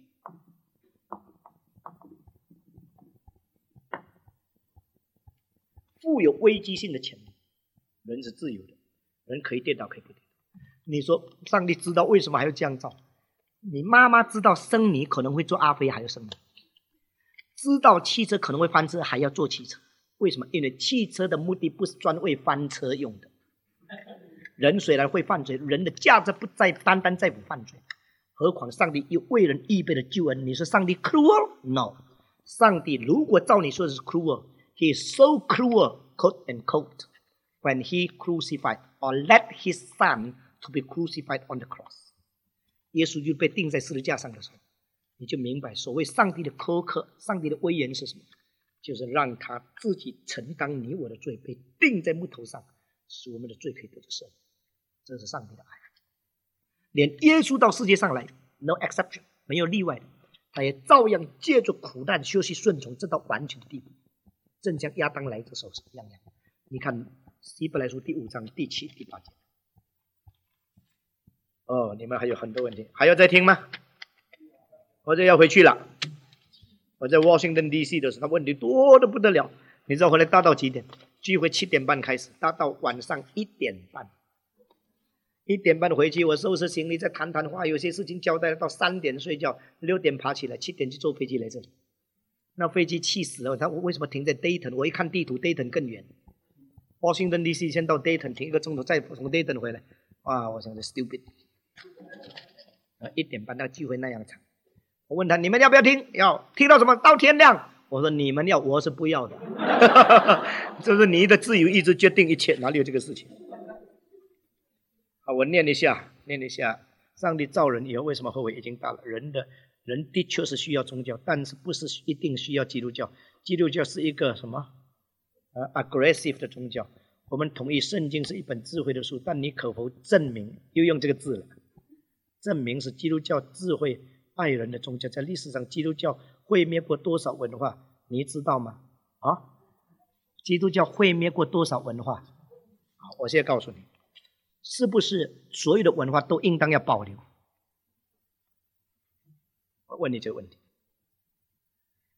富有危机性的权利，人是自由的，人可以跌倒可以不跌倒。你说上帝知道为什么还要这样造？你妈妈知道生你可能会做阿飞还要生你，知道汽车可能会翻车还要做汽车，为什么？因为汽车的目的不是专为翻车用的。人虽然会犯罪，人的价值不在单单在不犯罪，何况上帝又为人预备了救恩。你说上帝 cruel？ No， 上帝如果照你说的是 cruel， He is so cruel, quote and quote, when he crucified or led his son to be crucified on the cross。 耶稣就被钉在十字架上的时候，你就明白所谓上帝的苛刻，上帝的威严是什么，就是让他自己承担你我的罪，被钉在木头上，使我们的罪可以得到赦免。这是上帝的爱。连耶稣到世界上来 no exception， 没有例外的，他也照样借着苦难休息顺从，直到完全的地步，正像亚当来的时候是一样样。你看希伯来书第五章第七第八节。哦，你们还有很多问题，还要再听吗？我就要回去了。我在 Washington D C 的时候，他问题多得不得了。你知道回来搭到几点？聚会七点半开始，搭到晚上一点半。一点半回去，我收拾行李，再谈谈话，有些事情交代了，到三点睡觉，六点爬起来，七点就坐飞机来这里。那飞机气死了，他为什么停在 Dayton？ 我一看地图 ，Dayton 更远。Washington D C 先到 Dayton 停一个钟头，再从 Dayton 回来。哇，我想着 stupid。一点半那个聚会那样长，我问他你们要不要听？要。听到什么？到天亮。我说你们要，我是不要的。这是你的自由意志决定一切，哪里有这个事情？好，我念一下，念一下。上帝造人以后为什么后悔？已经到了。人的人的确是需要宗教，但是不是一定需要基督教。基督教是一个什么？呃 aggressive 的宗教。我们同意圣经是一本智慧的书，但你可否证明？又用这个字了，证明是基督教智慧爱人的宗教。在历史上，基督教毁灭过多少文化？你知道吗？啊，基督教毁灭过多少文化？好，我现在告诉你，是不是所有的文化都应当要保留？我问你这个问题。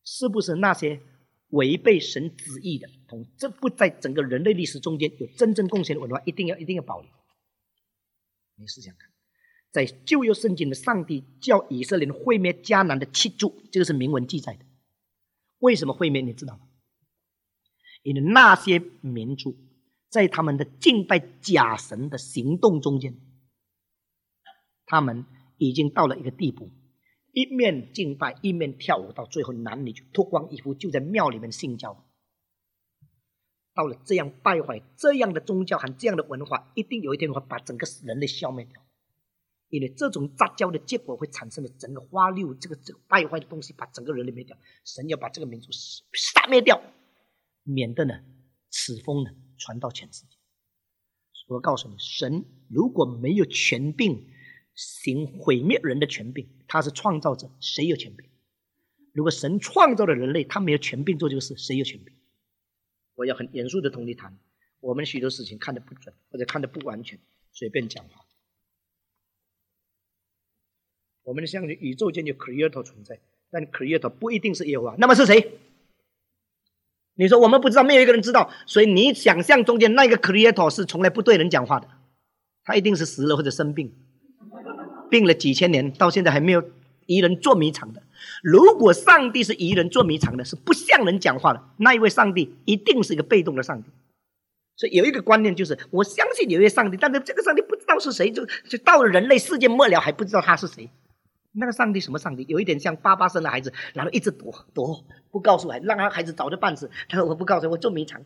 是不是那些违背神旨意的，同这不在整个人类历史中间有真正贡献的文化，一定要一定要保留。你试想看，在旧约圣经的上帝叫以色列人毁灭迦南的七族，这个是明文记载的。为什么毁灭？你知道吗？因为那些民族在他们的敬拜假神的行动中间，他们已经到了一个地步，一面敬拜一面跳舞，到最后男女就脱光衣服就在庙里面性交。到了这样败坏这样的宗教和这样的文化，一定有一天会把整个人类消灭掉。因为这种杂交的结果会产生了整个花六这个这个败坏的东西，把整个人类灭掉。神要把这个民族杀灭掉，免得呢此风呢传到全世界。我告诉你，神如果没有权柄行毁灭人的权柄，他是创造者，谁有权柄？如果神创造了人类，他没有权柄做这个事，谁有权柄？我要很严肃的同你谈，我们许多事情看得不准，或者看得不完全，随便讲话。我们相信宇宙间有 creator 存在，但 creator 不一定是耶和华，那么是谁？你说我们不知道，没有一个人知道，所以你想象中间那个 creator 是从来不对人讲话的，他一定是死了或者生病，病了几千年，到现在还没有移人做迷藏的。如果上帝是移人做迷藏的，是不向人讲话的，那一位上帝一定是一个被动的上帝。所以有一个观念就是，我相信有一位上帝，但是这个上帝不知道是谁，就就到了人类世界末了还不知道他是谁。那个上帝什么上帝？有一点像爸爸生了孩子，然后一直躲躲，不告诉孩子，让他孩子找着半死。他说我不告诉，我做迷藏。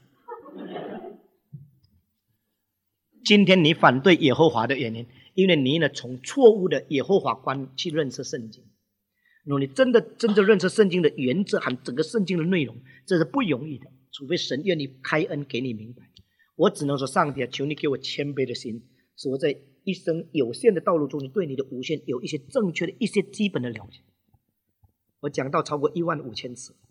今天你反对耶和华的原因，因为你呢从错误的耶和华观去认识圣经。如果你真的真正认识圣经的原则和整个圣经的内容，这是不容易的，除非神愿意开恩给你明白。我只能说，上帝啊，求你给我谦卑的心，使我在一生有限的道路中，你对你的无限有一些正确的一些基本的了解。我讲到超过一万五千次，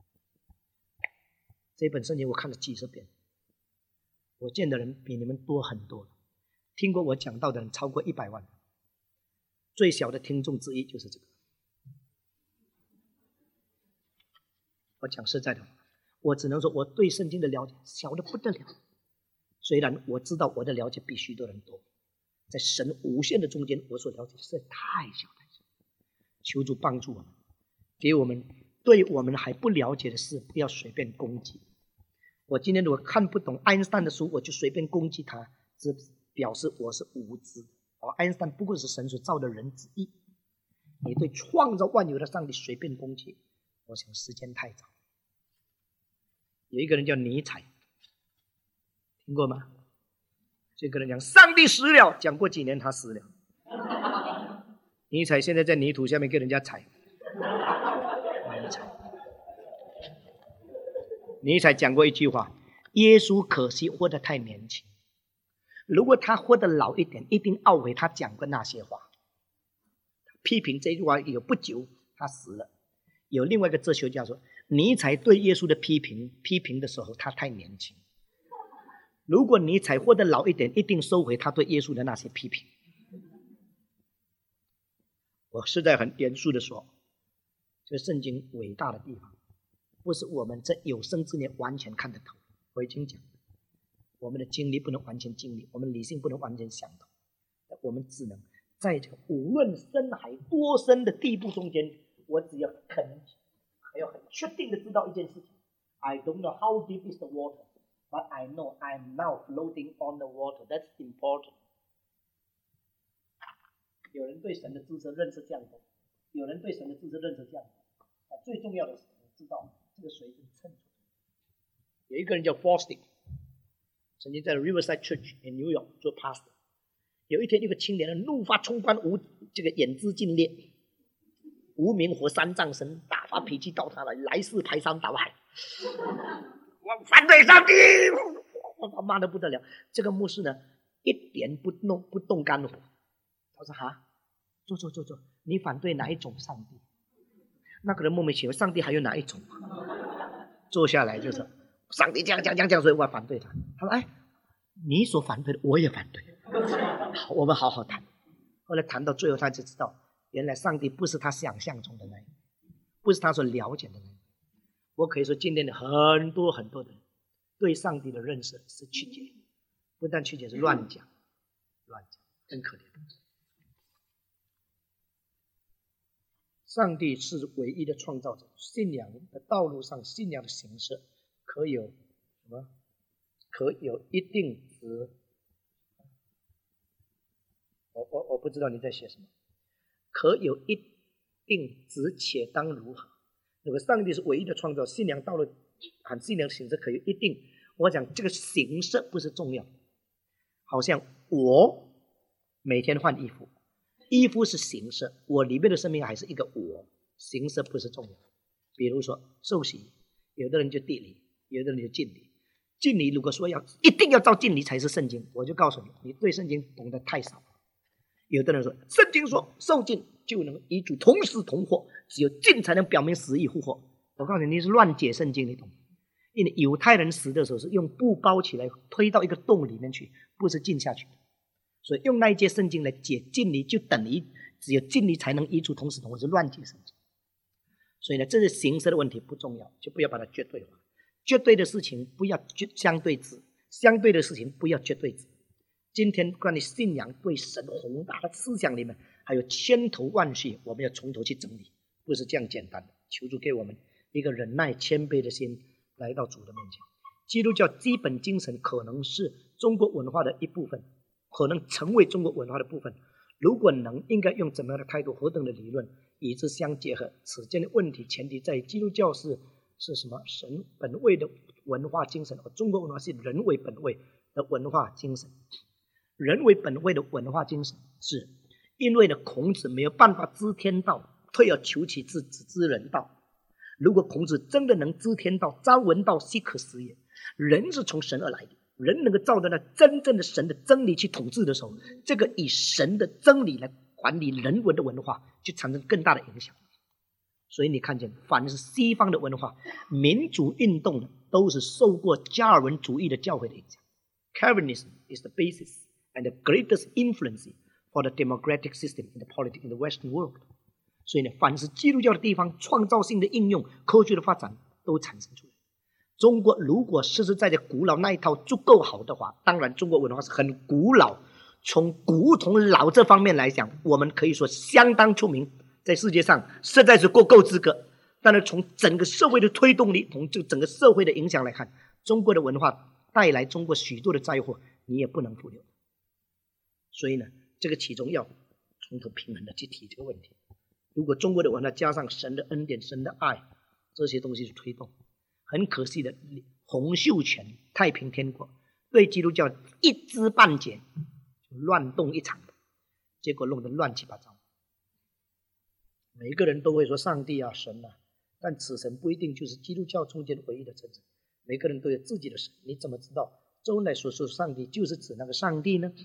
这本圣经我看了几十遍，我见的人比你们多很多，听过我讲到的人超过一百万，最小的听众之一就是这个。我讲实在的话，我只能说我对圣经的了解小的不得了，虽然我知道我的了解比许多人多，在神无限的中间，我所了解的实在太小太小。求主帮助我们，给我们对我们还不了解的事不要随便攻击。我今天如果看不懂爱因斯坦的书，我就随便攻击他，只表示我是无知。而爱因斯坦不过是神所造的人之一，你对创造万有的上帝随便攻击，我想时间太早。有一个人叫尼采，听过吗？这个人讲上帝死了，讲过几年他死了。尼采现在在泥土下面给人家踩。尼采，尼采讲过一句话：耶稣可惜活得太年轻，如果他活得老一点，一定懊悔他讲过那些话。批评这句话有不久他死了。有另外一个哲学家说，尼采对耶稣的批评批评的时候他太年轻，如果尼采活得老一点，一定收回他对耶稣的那些批评。我实在很严肃的说，这圣经伟大的地方不是我们这有生之年完全看得透。我已经讲，我们的经历不能完全经历，我们理性不能完全想透，我们只能在这个无论深海多深的地步中间，我只要肯还要很确定的知道一件事情， I don't know how deep is the water, but I know I'm now floating on the water. That's important. 有人对神的知识认识这样的，有人对神的知识认识这样的，最重要的是知道这个水是称出来。有一个人叫 Fosdick， 曾经在 Riverside Church in New York 做 pastor。有一天，一个青年人怒发冲冠，无这个眼之尽裂，无名火三丈神，大发脾气到他来，来势排山倒海。我反对上帝，我骂得不得了。这个牧师呢，一点不弄不动肝火。他说：“哈，坐坐坐坐，你反对哪一种上帝？”那个人莫名其妙，上帝还有哪一种？坐下来就是上帝讲讲讲讲，所以我反对他。他说：“哎，你所反对的，我也反对。”好，我们好好谈。后来谈到最后，他就知道，原来上帝不是他想象中的那样，不是他所了解的那样。 我可以说今天的很多很多的人对上帝的认识是曲解，不但曲解，是乱讲，乱讲，很可怜。上帝是唯一的创造者，信仰的道路上，信仰的形式可有什么？可有一定值。我我我不知道你在写什么。可有一定值且当如何？如果上帝是唯一的创造，信仰道路和信仰的形式可有一定，我讲这个形式不是重要。好像我每天换衣服。衣服是形式，我里面的生命还是一个我，形式不是重要。比如说受洗，有的人就地理，有的人就敬礼。敬礼如果说要一定要照敬礼才是圣经，我就告诉你，你对圣经懂得太少。有的人说圣经说受敬就能与主同死同活，只有敬才能表明死亦复活。我告诉你，你是乱解圣经，你懂吗？因为犹太人死的时候是用布包起来推到一个洞里面去，不是浸下去的。所以用那一节圣经来解敬礼，就等于只有敬礼才能与主同死同活，是乱解圣经。所以呢，这是形式的问题，不重要，就不要把它绝对化。绝对的事情不要相对值，相对的事情不要绝对值。今天关于信仰对神宏大的思想里面还有千头万绪，我们要从头去整理，不是这样简单的。求主给我们一个忍耐谦卑的心，来到主的面前。基督教基本精神可能是中国文化的一部分，可能成为中国文化的部分。如果能，应该用怎么样的态度、何等的理论与之相结合？此间的问题前提在于基督教是是什么？神本位的文化精神，而中国文化是人为本位的文化精神。人为本位的文化精神，是因为呢，孔子没有办法知天道，退而求其次，只知人道。如果孔子真的能知天道，朝闻道，夕可食也。人是从神而来的，人能够照着那真正的神的真理去统治的时候，这个以神的真理来管理人文的文化，就产生更大的影响。所以你看见，凡是西方的文化，民主运动都是受过加尔文主义的教会的影响。Calvinism is the basis and the greatest influence for the democratic system in the politics in the Western world. 所以呢，凡是基督教的地方，创造性的应用、科学的发展都产生出来。中国如果实实在在古老那一套足够好的话，当然中国文化是很古老，从古从老这方面来讲，我们可以说相当出名，在世界上实在是够够资格。但是从整个社会的推动力，从这整个社会的影响来看，中国的文化带来中国许多的灾祸，你也不能忽略。所以呢，这个其中要从头平衡的去提这个问题。如果中国的文化加上神的恩典、神的爱，这些东西去推动，很可惜的，洪秀全太平天国对基督教一知半解，乱动一场，结果弄得乱七八糟。每个人都会说上帝啊、神啊，但此神不一定就是基督教中间唯一的真神。每个人都有自己的神，你怎么知道周恩来所说的上帝就是指那个上帝呢？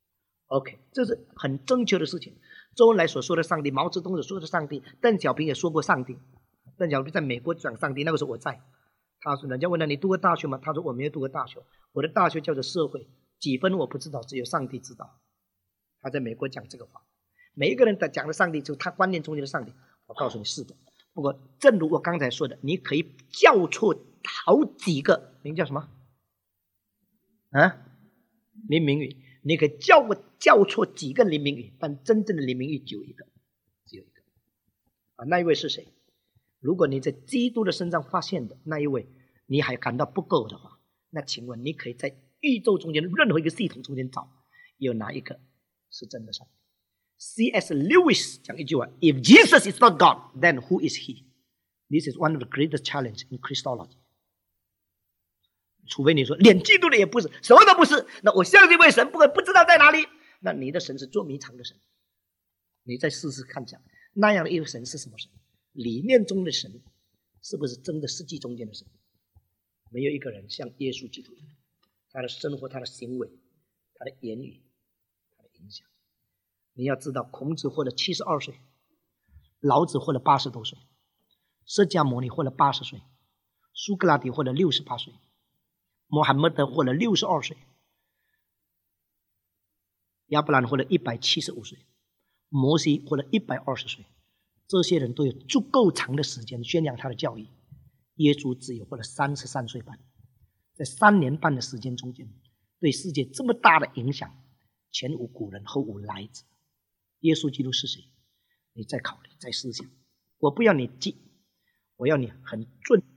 OK， 这是很正确的事情。周恩来所说的上帝，毛泽东所说的上帝，邓小平也说过上帝。邓小平在美国讲上帝，那个时候我在。他说，人家问他你读过大学吗？他说我没有读过大学，我的大学叫做社会，几分我不知道，只有上帝知道。他在美国讲这个话。每一个人讲的上帝，就是他观念中间的上帝。我告诉你是的。不过，正如我刚才说的，你可以叫错好几个，名叫什么？啊？林明宇。你可以叫我叫错几个林明宇，但真正的林明宇只有一个，只有一个。啊，那一位是谁？如果你在基督的身上发现的那一位，你还感到不够的话，那请问你可以在宇宙中间的任何一个系统中间找，有哪一个是真的上帝 ？C S Lewis 讲一句话 ：If Jesus is not God, then who is He? This is one of the greatest challenges in Christology. 除非你说连基督的也不是，什么都不是，那我相信为神不会不知道在哪里。那你的神是捉迷藏的神，你再试试看讲那样的一个神是什么神？理念中的神是不是真的实际中间的神？没有一个人像耶稣基督一样，他的生活、他的行为、他的言语、他的影响。你要知道，孔子活了七十二岁，老子活了八十多岁，释迦牟尼活了八十岁，苏格拉底活了六十八岁。穆罕默德活了六十二岁，亚伯兰活了一百七十五岁，摩西活了一百二十岁。这些人都有足够长的时间宣扬他的教义， 耶稣只有活了三十三岁半，在三年半的时间中间，对世界这么大的影响，前无古人后无来者。耶稣基督是谁？你再考虑，再思想。我不要你记，我要你很尊